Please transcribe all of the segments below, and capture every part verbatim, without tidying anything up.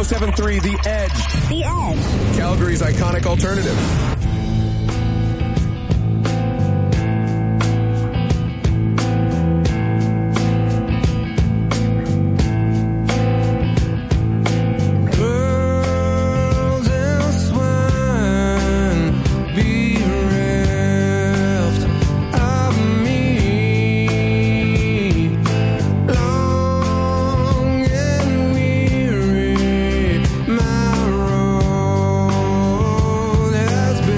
seven three The Edge. The Edge. Calgary's iconic alternative. Has been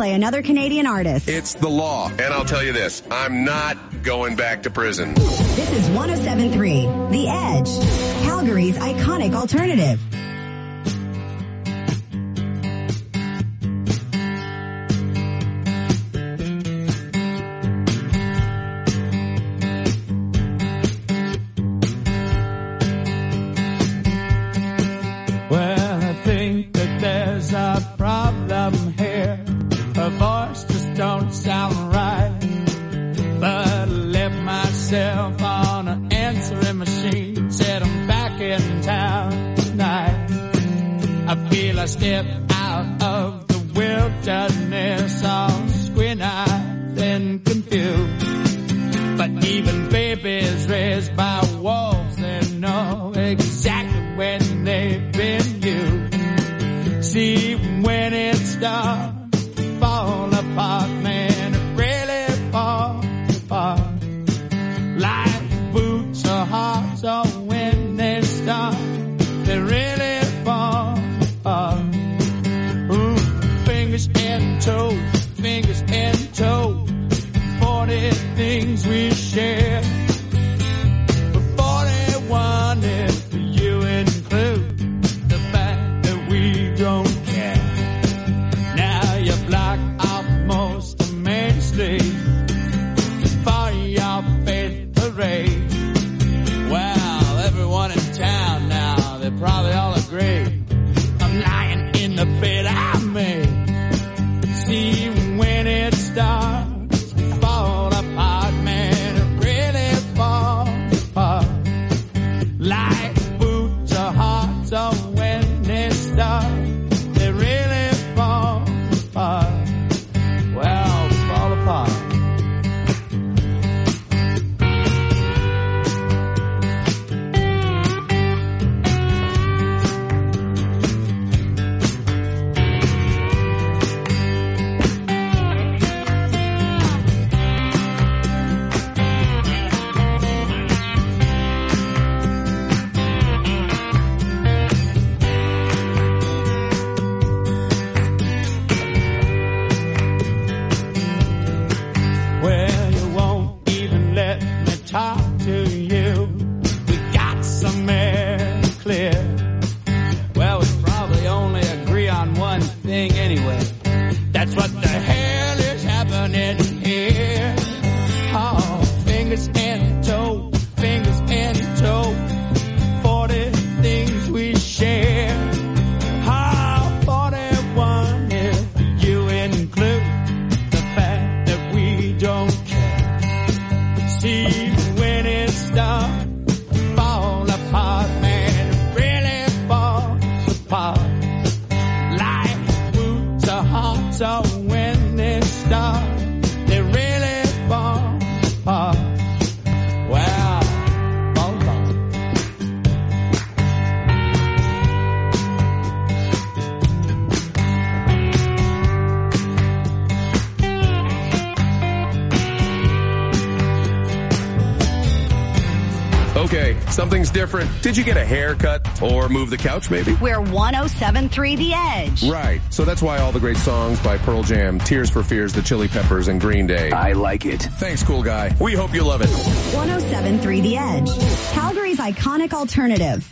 play another Canadian artist. It's the law. And I'll tell you this, I'm not going back to prison. This is one oh seven point three, The Edge, Calgary's iconic alternative. Well, I think that there's a problem here. Her voice just don't sound right. But I left myself on an answering machine. Said I'm back in town tonight. I feel I step out of the wilderness, all squint-eyed and confused. But even babies raised by wolves, they know exactly when they've been used. See, when it starts to fall apart, man, it really falls apart. Like boots or hearts, or when they start, they really fall apart. Ooh, fingers and toes, fingers and toes, forty things we share. But forty-one if you include the fact that we don't care. Now you block off most of Main Street for your faith parade. Well, everyone in town now, they probably all agree I'm lying in the bed I made. See, when it starts to fall apart, man, it really falls apart. Like boots or hearts, or when they start, they really fall apart. Well, fall apart. Well, you won't even let me talk to you. We got some air to clear. Well, we probably only agree on one thing anyway. That's what the hell is happening here. Oh, fingers and toes, fingers and toes, forty things we share. Oh, forty-one if you include the fact that we don't care. See, when it starts to fall apart, man, it really falls apart. Like boots or hearts, or when they start, they really fall apart. Well, fall apart. Okay, something's different. Did you get a haircut or move the couch maybe? We're one oh seven point three, The Edge. Right. So that's why all the great songs by Pearl Jam, Tears for Fears, The Chili Peppers, and Green Day. I like it. Thanks, cool guy. We hope you love it. one oh seven point three, The Edge, Calgary's iconic alternative.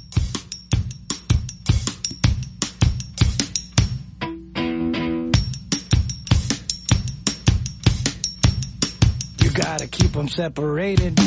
You gotta keep them separated.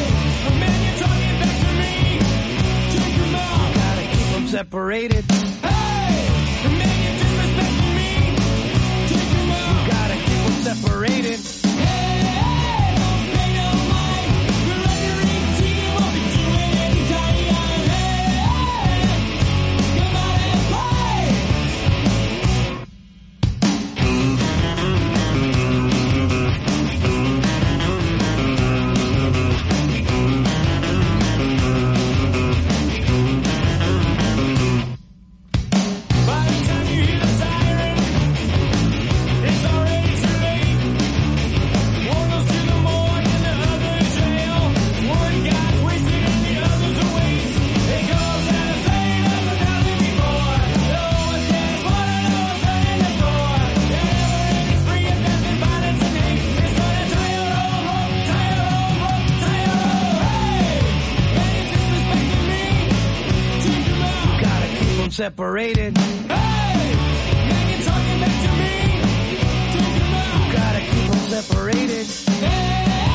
Separated. separated. Hey, now you're talking back to me. Take them out. Gotta keep them separated. Hey.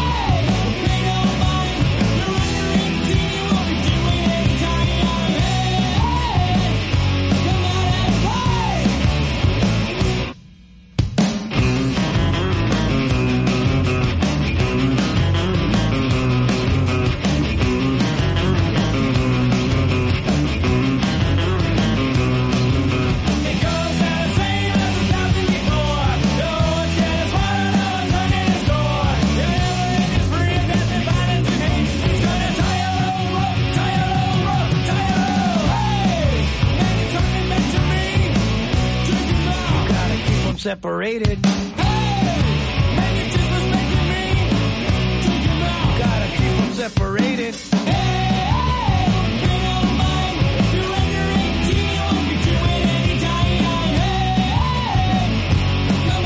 Separated. Hey, man, you just was making me. Take him out. Gotta keep them separated. Hey, hey, don't mind. If you're under eighteen, you won't be doing any dying. Hey, come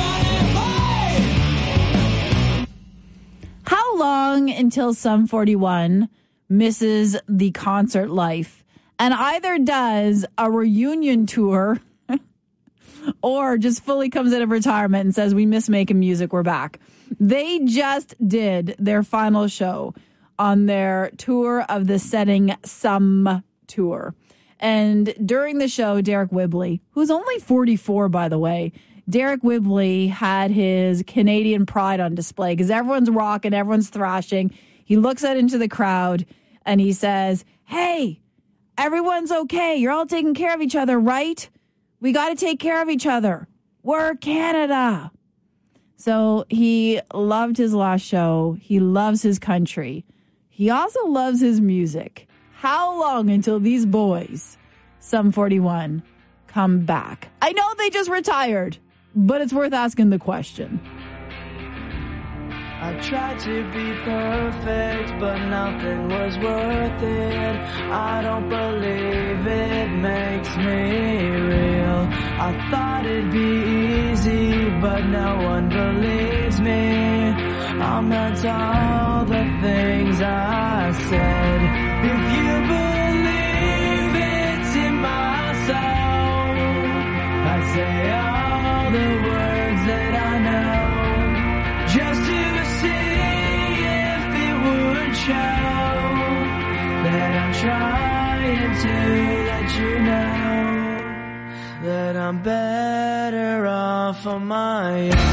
on and play. How long until Sum forty-one misses the concert life and either does a reunion tour or just fully comes out of retirement and says, we miss making music, we're back? They just did their final show on their tour of the Setting Sum tour. And during the show, Derek Whibley, who's only forty-four, by the way, Derek Whibley had his Canadian pride on display because everyone's rocking, everyone's thrashing. He looks out into the crowd and he says, hey, everyone's okay. You're all taking care of each other, right? We got to take care of each other. We're Canada. So he loved his last show. He loves his country. He also loves his music. How long until these boys, Sum forty-one, come back? I know they just retired, but it's worth asking the question. I tried to be perfect, but nothing was worth it. I don't believe it makes me real. I thought it'd be easy, but no one believes me. I meant all the things I said. If you believe it's in my soul, I'd say all the words that I know, just to show that I'm trying to let you know that I'm better off on my own.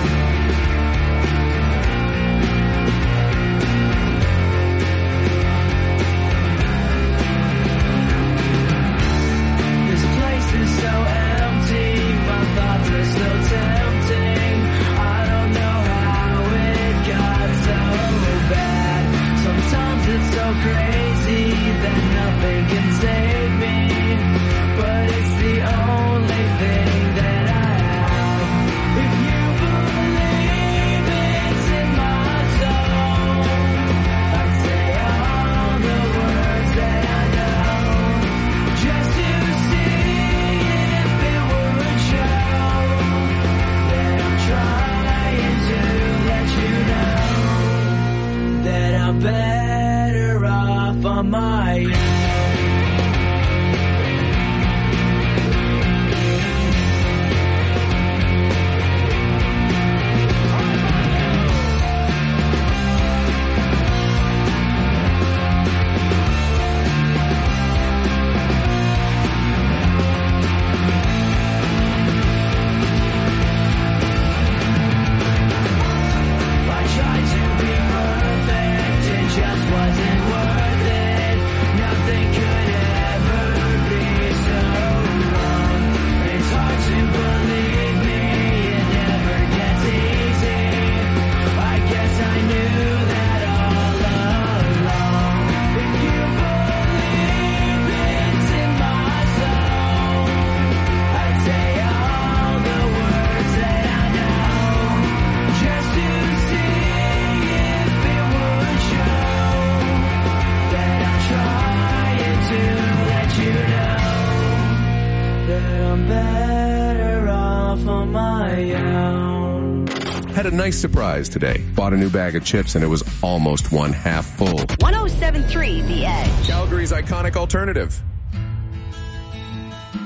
This place is so empty, my thoughts are so tempting. I don't know how it got so bad. Sometimes it's so crazy that nothing can save me, but it's the only thing that I have. If you believe it's in my soul, I'd say all the words that I know, just to see if it would show that I'm trying to let you know that I'm better off on my own. Had a nice surprise today. Bought a new bag of chips and it was almost one half full. one oh seven point three The Edge. Calgary's iconic alternative.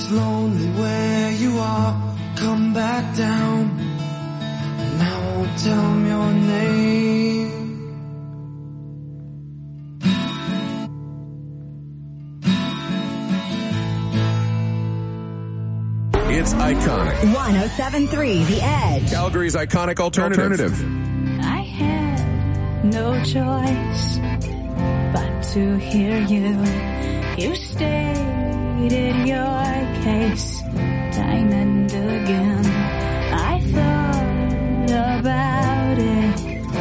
it's lonely where you are, come back down, and I won't tell them your name. It's iconic. one oh seven point three The Edge. Calgary's iconic alternative. alternative. I had no choice but to hear you. You stated your case time and again. I thought about it.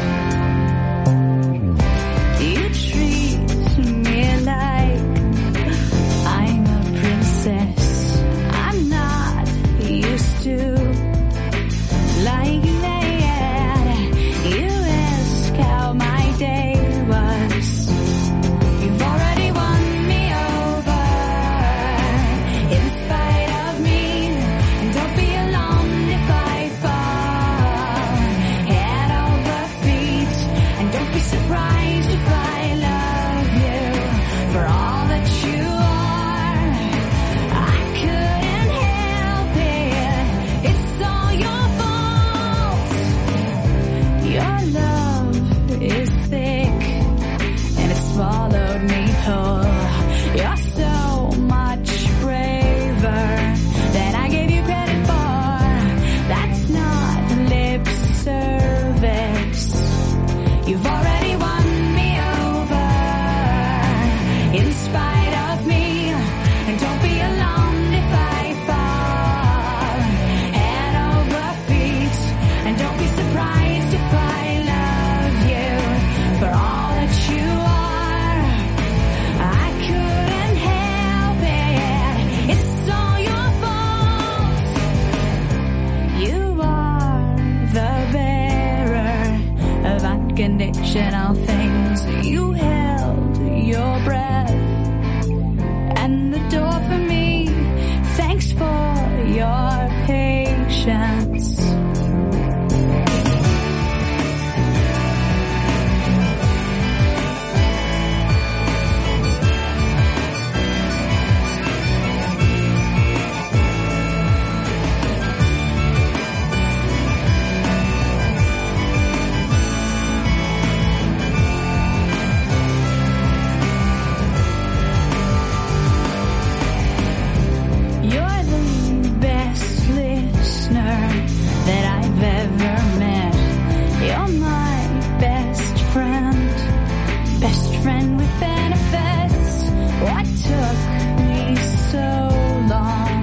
You treat me like I'm a princess. I'm not used to like that. You ask how my day was. You've already won me over in spite of me. And don't be alarmed if I fall head over feet. And don't be surprised if I love you for all that you are. I couldn't help it. It's all your fault. Your love is thick and it swallowed me whole. You're so much braver than I gave you credit for. That's not lip service. You've already won me over in spite of me. And don't be alarmed if I fall head over feet. And don't be surprised if I love you for all that you are. I couldn't help it. It's all your fault. You are the bearer of unconditional things. You held your breath and the door for me. Thanks for your patience. You're the best listener that I've ever met. You're my best friend, best friend with benefits. What took me so long?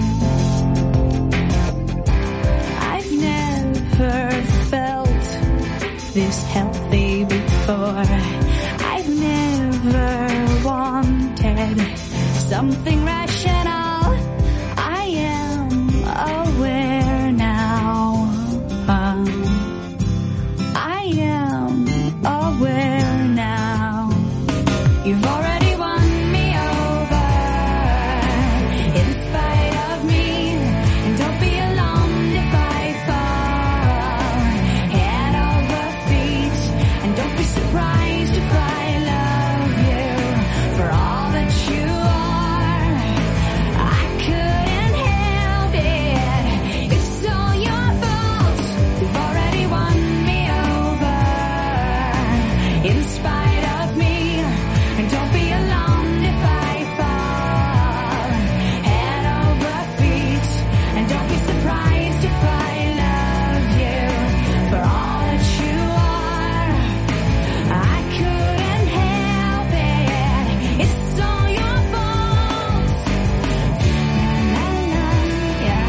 I've never felt this healthy before. I've never wanted something rational. I am aware now. Um, I am aware now. You've already won me over in spite of me. And don't be alarmed if I fall head over feet. And don't be surprised if I love you for all that you are. I couldn't help it. It's all your fault. You've already won me over in spite of me. And don't be alarmed if I fall head over feet. And don't be surprised if I love you for all that you are. I couldn't help it. It's all your fault. La, la, yeah,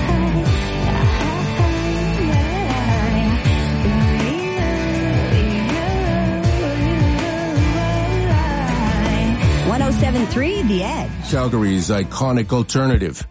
one oh seven point three The Edge. Calgary's iconic alternative.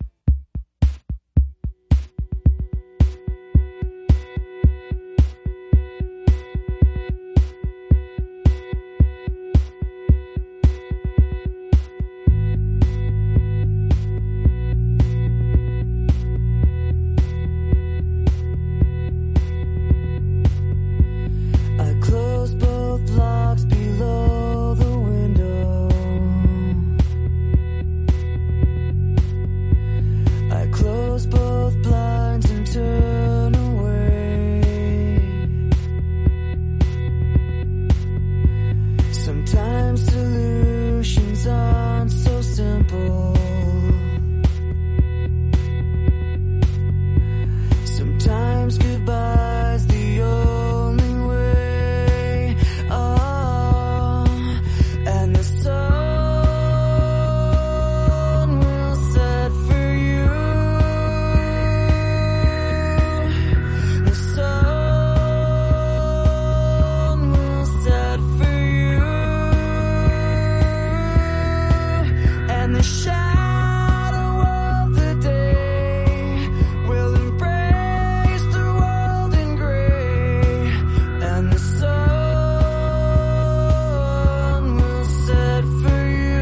I closed both locks below the window. the shadow of the day will embrace the world in gray, and the sun will set for you.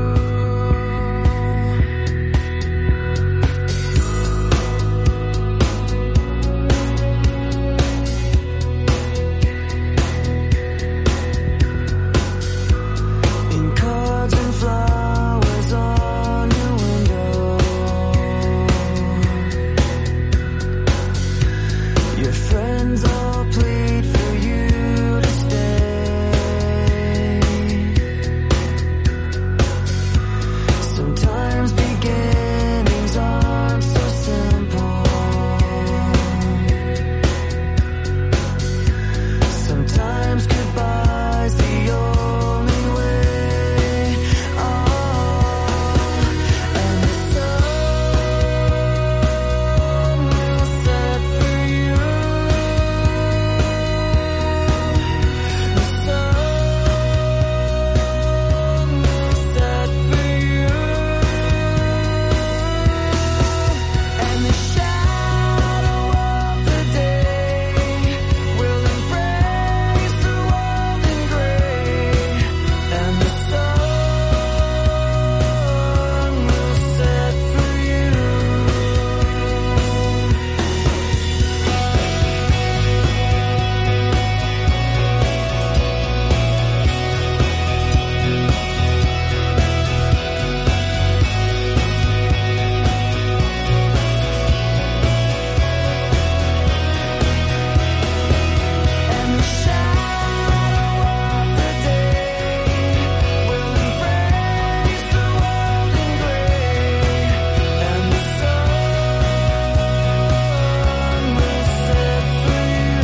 In cards and flowers on your window, your friends all plead for you to stay. Sometimes beginnings aren't so simple. Sometimes goodbye's the only way. Oh, and the sun will set for you. The sun will set for you. And the shadow of the day will embrace the world in gray, and the sun will set for you. And the shadow of the day will embrace the world in gray, and the sun will set for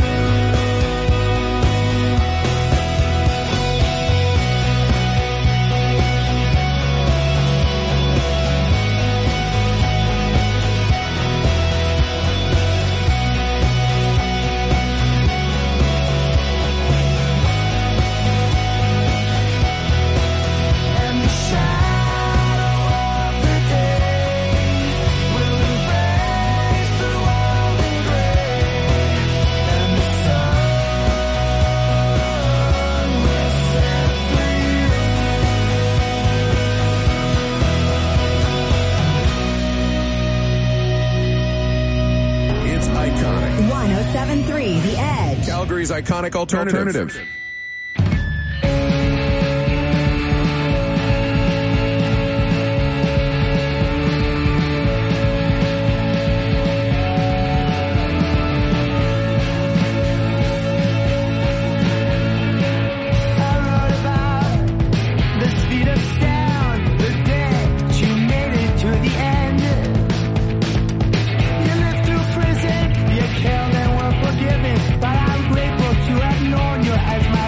And the shadow of the day will embrace the world in gray, and the sun will set for you. It's iconic. one oh seven point three The Edge. Calgary's iconic alternative. I wrote about the speed of sound, the day you made it to the end. You lived through prison, you killed and were forgiven, but I'm grateful to have known you as my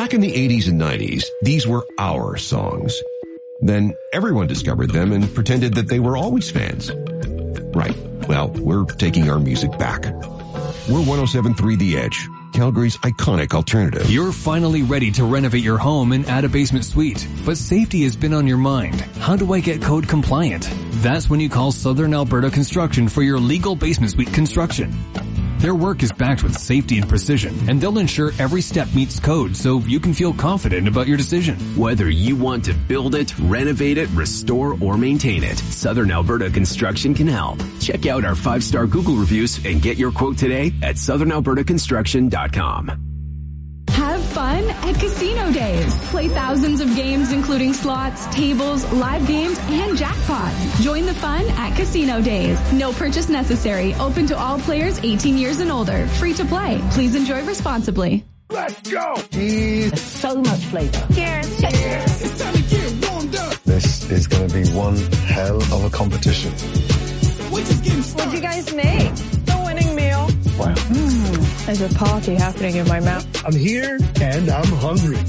Back in the eighties and nineties, these were our songs. Then everyone discovered them and pretended that they were always fans. Right. Well, we're taking our music back. We're one oh seven point three The Edge, Calgary's iconic alternative. You're finally ready to renovate your home and add a basement suite, but safety has been on your mind. How do I get code compliant? That's when you call Southern Alberta Construction for your legal basement suite construction. Their work is backed with safety and precision, and they'll ensure every step meets code so you can feel confident about your decision. Whether you want to build it, renovate it, restore, or maintain it, Southern Alberta Construction can help. Check out our five-star Google reviews and get your quote today at southern alberta construction dot com. Have fun at Casino Days. Play thousands of games including slots, tables, live games, and jackpots. Join the fun at Casino Days. No purchase necessary. Open to all players eighteen years and older. Free to play. Please enjoy responsibly. Let's go! There's so much flavor. Cheers. Cheers. It's time to get warmed up. This is going to be one hell of a competition. We're just getting started. What'd you guys make? The winning meal. Wow. Mm, there's a party happening in my mouth. I'm here and I'm hungry.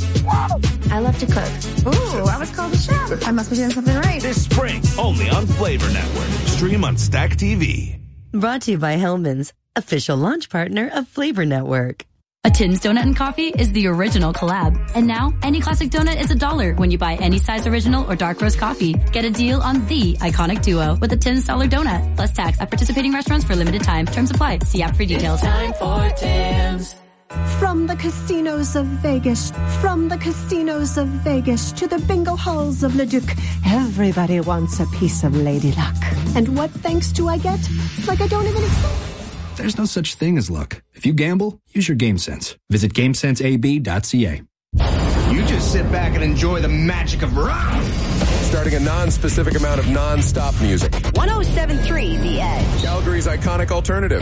I love to cook. Ooh, I was called a chef. I must be doing something right. This spring, only on Flavor Network. Stream on Stack T V. Brought to you by Hellman's, official launch partner of Flavor Network. A Tim's Donut and Coffee is the original collab. And now, any classic donut is a dollar when you buy any size original or dark roast coffee. Get a deal on the iconic duo with a Tim's dollar donut, plus tax at participating restaurants for limited time. Terms apply. See app for details. It's time for Tim's. From the casinos of Vegas, from the casinos of Vegas to the bingo halls of Leduc, everybody wants a piece of Lady Luck. And what thanks do I get? It's like I don't even exist. There's no such thing as luck. If you gamble, use your game sense. Visit game sense a b dot c a. You just sit back and enjoy the magic of rock. Starting a non-specific amount of non-stop music. one oh seven point three The Edge. Calgary's iconic alternative.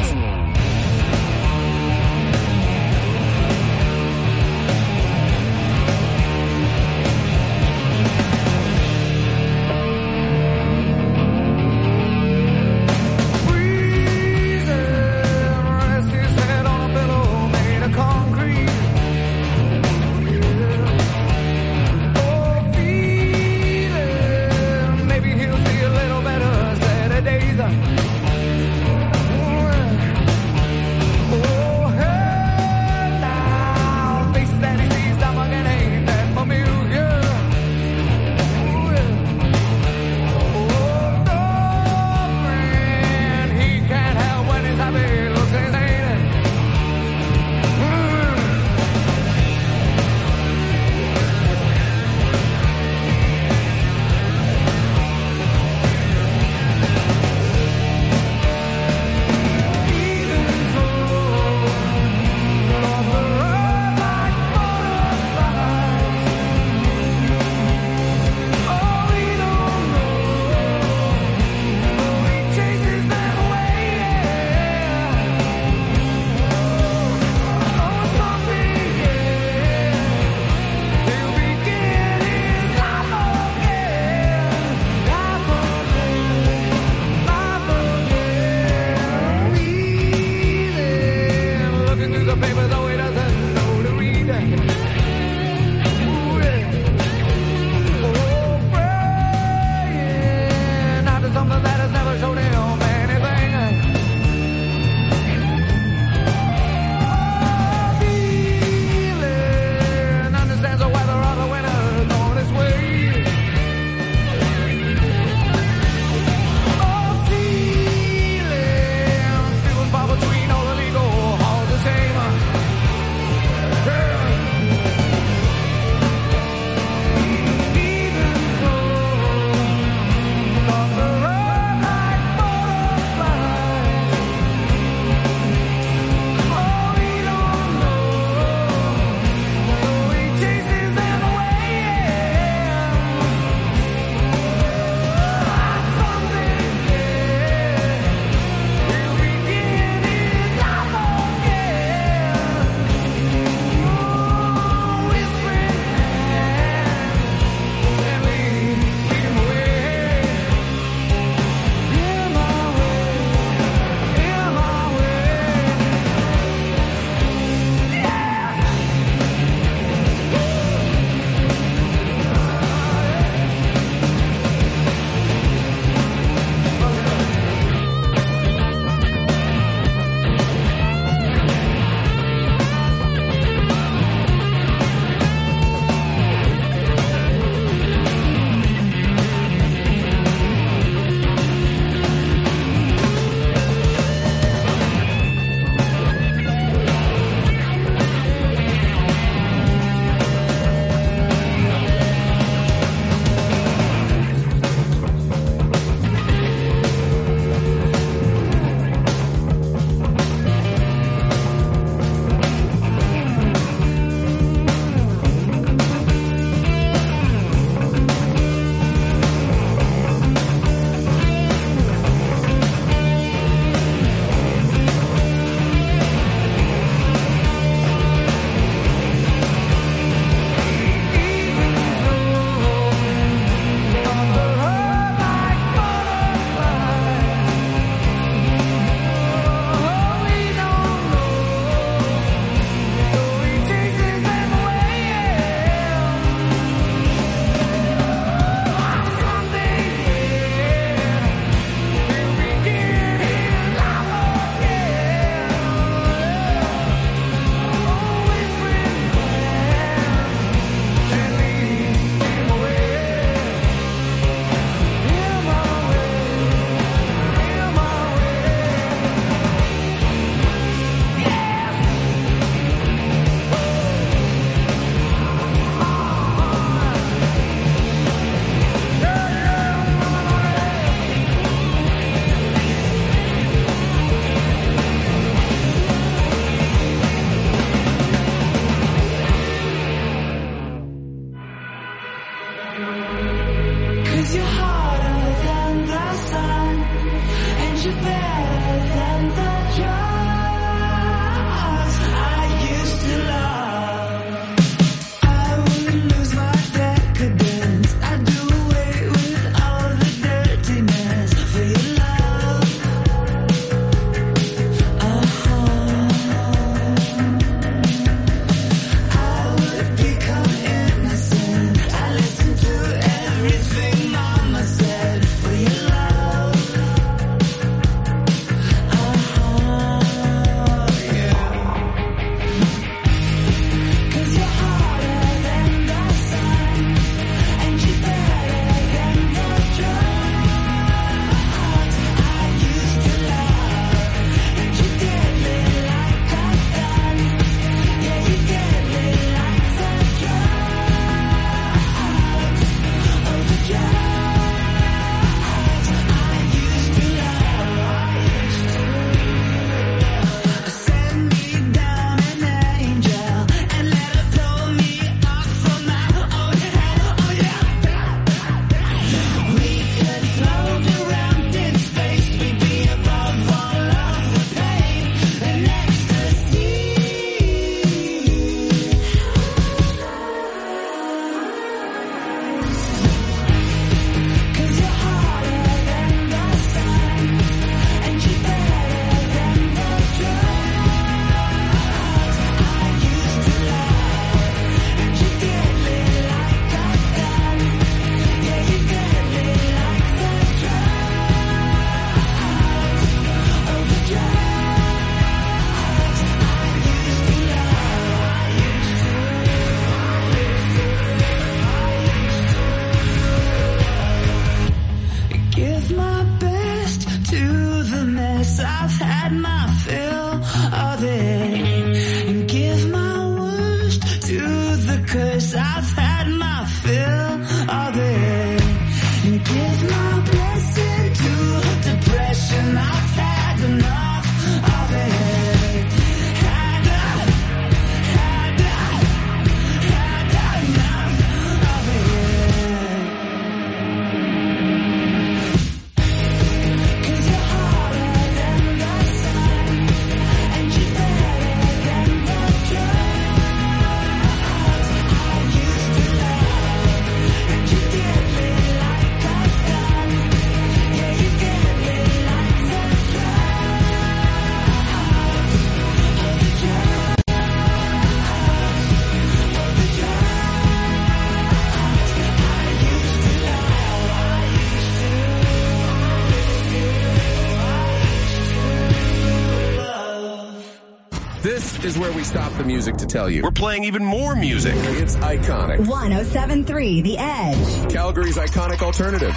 is where we stop the music to tell you. We're playing even more music. It's iconic. one oh seven point three The Edge. Calgary's iconic alternative.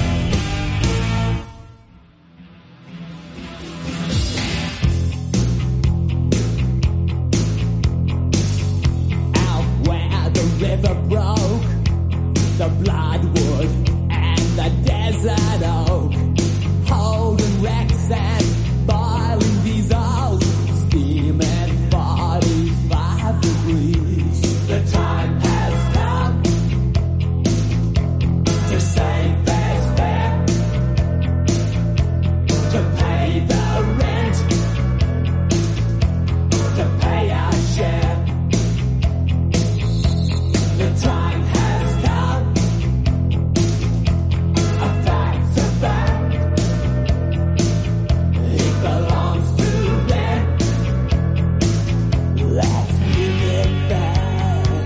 Out where the river broke, the bloodwood and the desert oak, holding wrecks and boiling diesels, steaming forty-five degrees. The time has come to save this fare, to pay the rent, to pay our share. The time has come, a fact's a fact. It belongs to them. Let's give it back.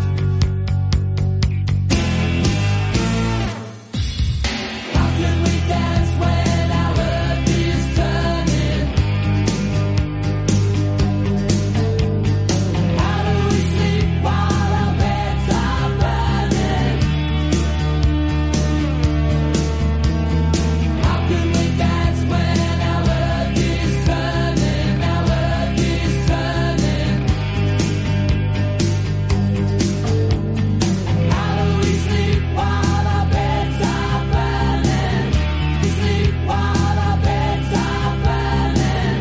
How can we dance when our earth is turning? How do we sleep while our beds are burning? How can we dance when our earth is turning? Our earth is turning. How do we sleep while our beds are burning? Sleep while our beds are burning.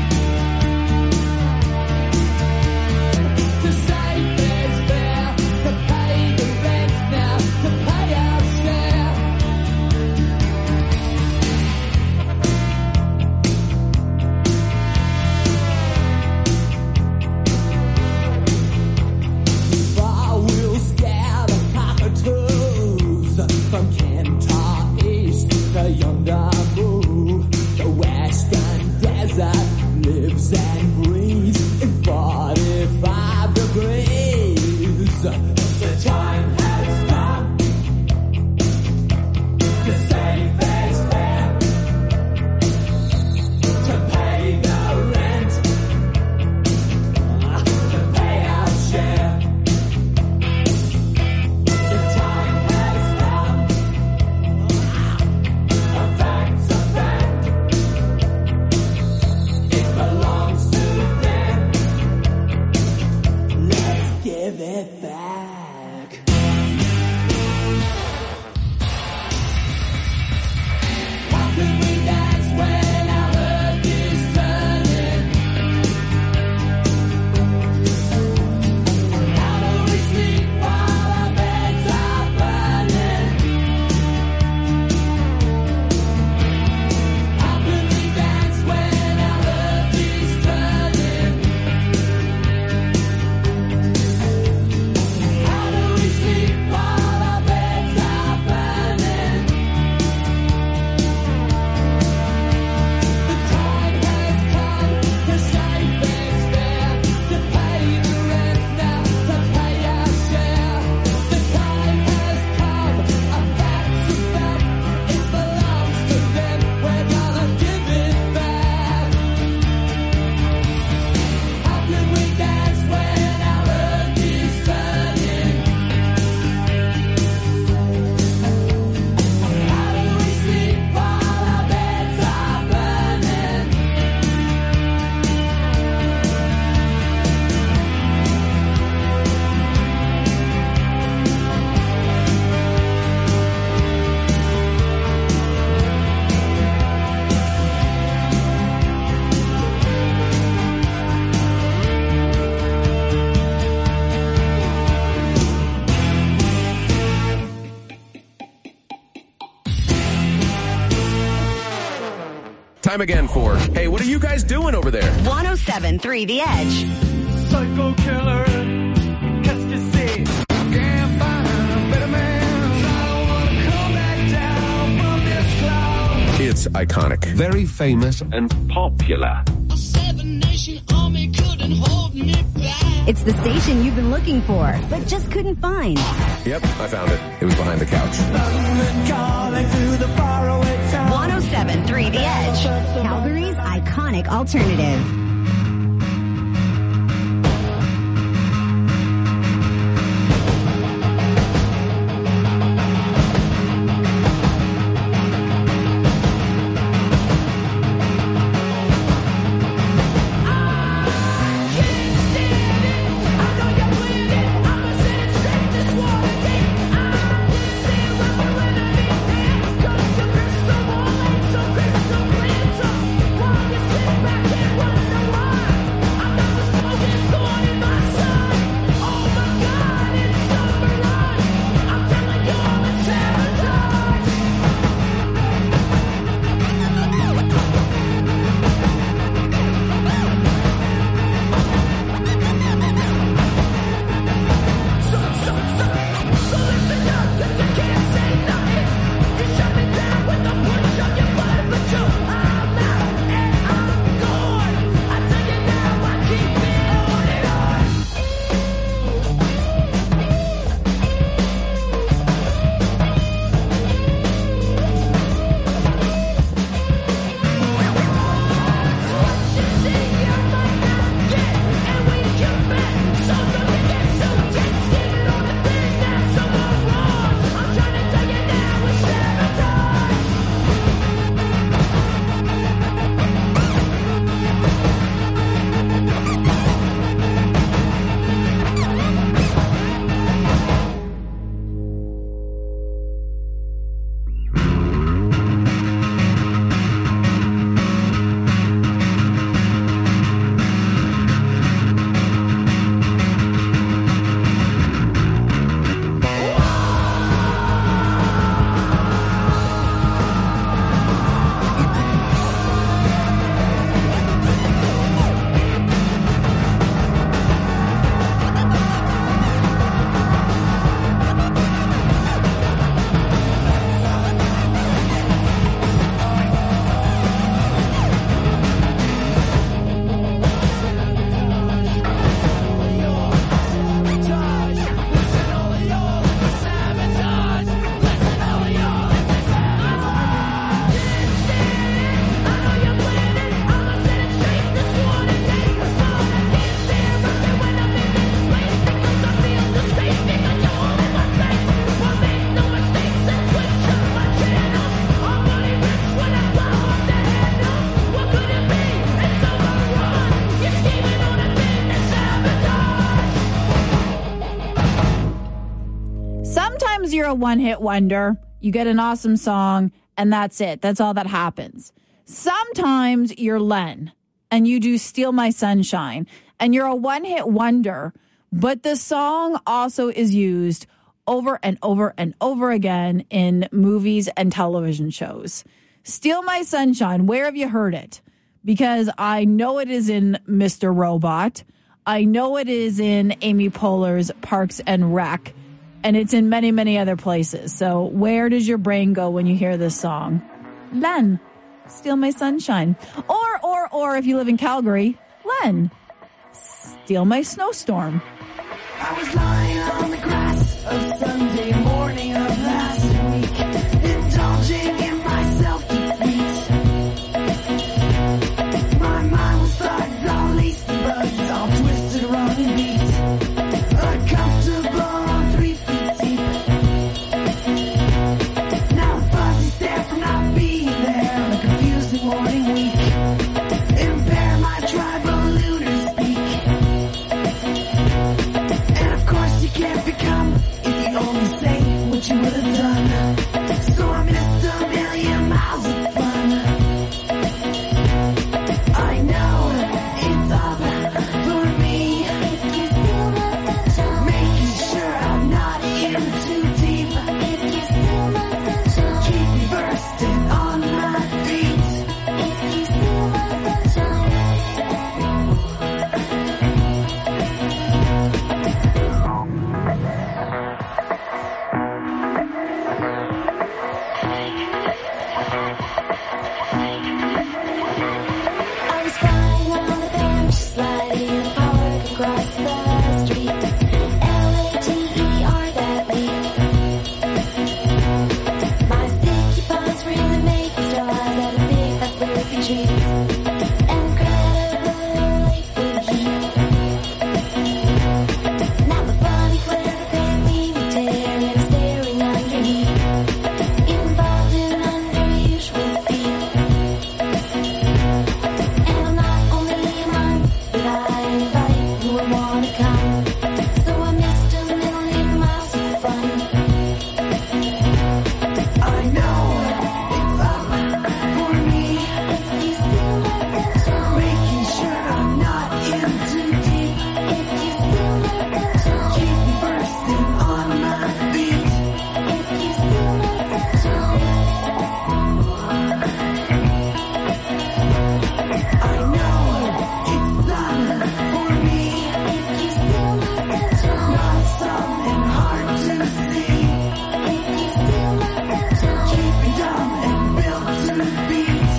To save this fare, to pay the rent now, to pay our share. Far we'll scare the cockatoos from Kentar East to Yondamu. The western desert lives and breathes in forty-five degrees. The time has come to save this fare, to pay the rent, to pay our share. The time has come, a fact's a fact. It belongs to them. Let's give it back. How can we dance when our earth is turning? How do we sleep while our beds are burning? How can we dance when our earth is turning? How do we sleep while our beds are burning? The time has come to save this fare, to pay the rent now, to pay our share. The time has come, a fact's a fact. It belongs to them. We're gonna give it back. How can we dance when our earth is turning? How do we sleep while our beds are burning? Time again for, hey, what are you guys doing over there? one oh seven point three The Edge. Psycho killer, qu'est-ce que c'est? Can't find a better man. I don't wanna come back down from this cloud. It's iconic. Very famous and popular. A seven nation army couldn't hold me back. It's the station you've been looking for, but just couldn't find. Yep, I found it. It was behind the couch. one oh seven point three The Edge. Calgary's iconic alternative. Suppose you're a one-hit wonder. You get an awesome song, and that's it. That's all that happens. Sometimes you're Len, and you do Steal My Sunshine, and you're a one-hit wonder, but the song also is used over and over and over again in movies and television shows. Steal My Sunshine, where have you heard it? Because I know it is in Mister Robot. I know it is in Amy Poehler's Parks and Rec. And it's in many, many other places. So where does your brain go when you hear this song? Len, Steal My Sunshine. Or, or, or if you live in Calgary, Len, Steal My Snowstorm. I was lying on the grass of Sunday morning of last week, indulging in my self-defeat. My mind was thugged, all laced and bugs, all twisted, wrong and beat. Uncomfortable on three feet deep. Now the fuzzy stare from not being there, the confusing morning week. Impair my tribal lunar speak. And of course you can't become if you only say what you would have done. So I missed a million miles of fun. I know it's up for me, making sure I'm not in too deep. Keep me bursting on my feet. I was flying on the bench, sliding in the park across the street. L A T E R, that leap. My sticky paws really make me straws at a big fat slurpy treat. Incredibly bougie. Now the funny clear pain me tearing and staring underneath. Involved in unusual feet. And I'm not only one, but I invite who would wanna come. So I missed a million miles of fun. I know it's up for me, making sure I'm not in too deep. Keep me bursting on my feet. I know it's done for me, not something hard to see. Keep me dumb and built to beat.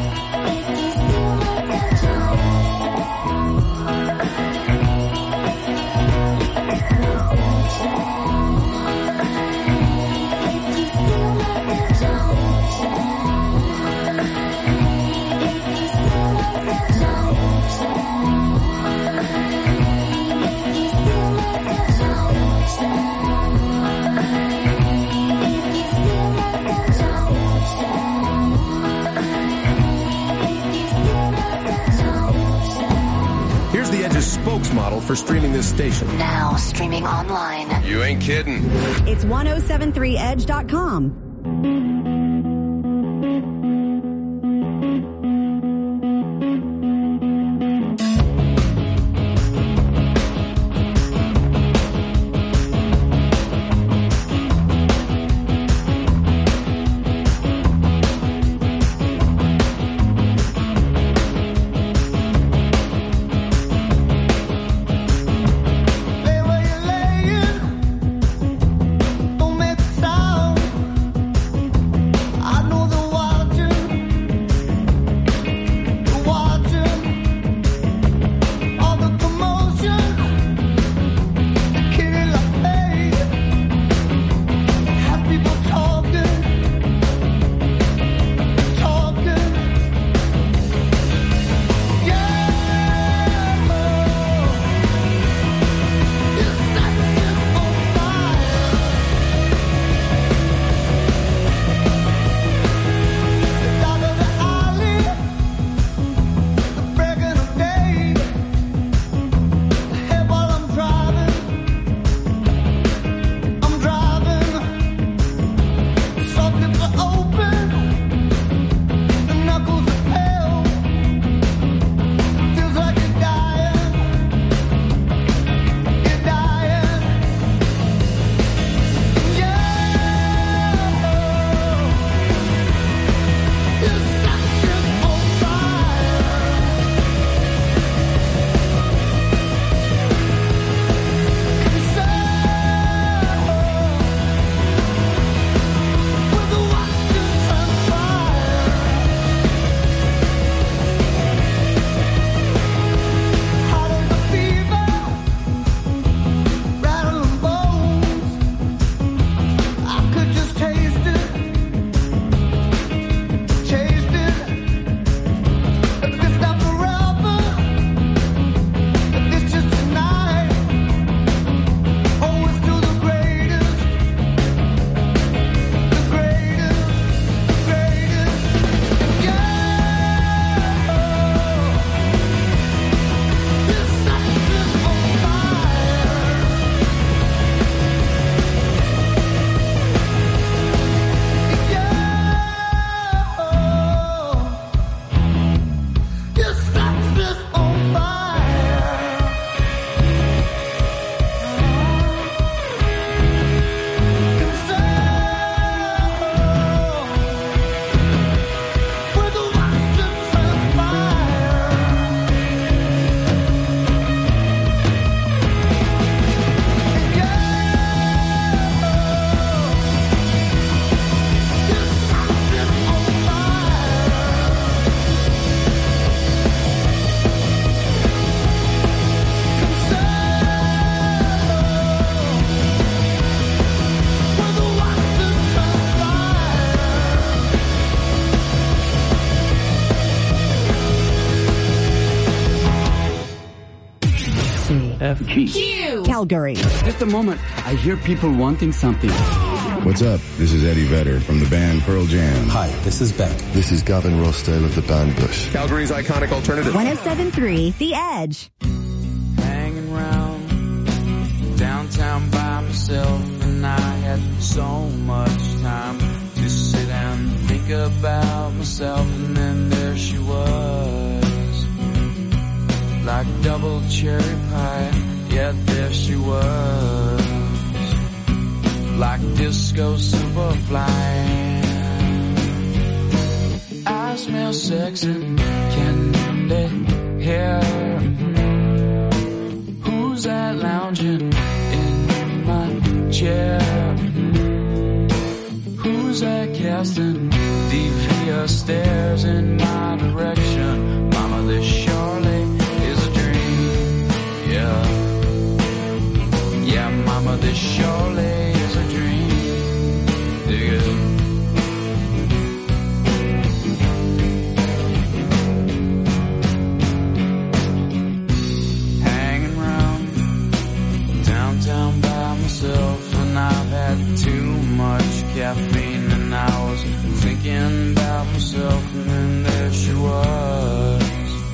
Here's the Edge's spokesmodel for streaming this station. Now streaming online. You ain't kidding. It's ten seventy-three edge dot com. Lay where you're laying, don't make a sound. Q. Calgary. Just a moment. I hear people wanting something. What's up? This is Eddie Vedder from the band Pearl Jam. Hi, this is Beck. This is Gavin Rossdale of the band Bush. Calgary's iconic alternative. one oh seven point three The Edge. Hanging around downtown by myself, and I had so much time to sit and think about myself, and then there she was, like double cherry pie. Yeah, there she was, like disco superfly. I smell sex and candy hair. Who's that lounging in my chair? Who's that casting devious stares in my direction? Mama, this surely is a dream. Yeah. Yeah, mama, this surely is a dream. Dig it. Hanging around downtown by myself, and I've had too much caffeine, and I was thinking about myself, and then there she was,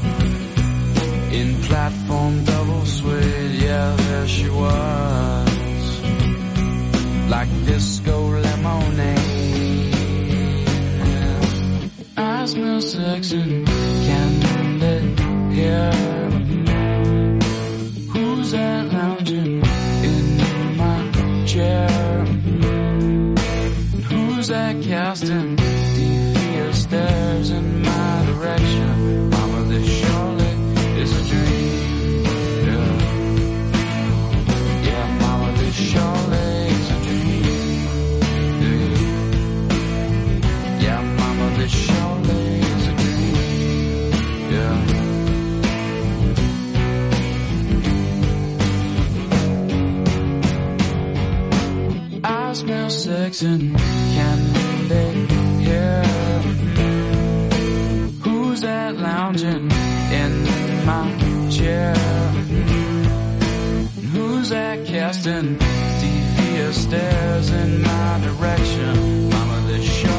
in platform double suede. Yeah, there she was, like disco lemonade. I smell sex and candy hair. Who's that lounging in my chair? Who's that casting devious stares in my direction? Mama, this surely is a dream. Yeah. Yeah, mama, this surely is a dream. Yeah, yeah, mama, this surely is a dream. Yeah. I smell sex and candy hair. Who's that lounging in my chair? Who's that casting devious stares in my direction? Mama, this show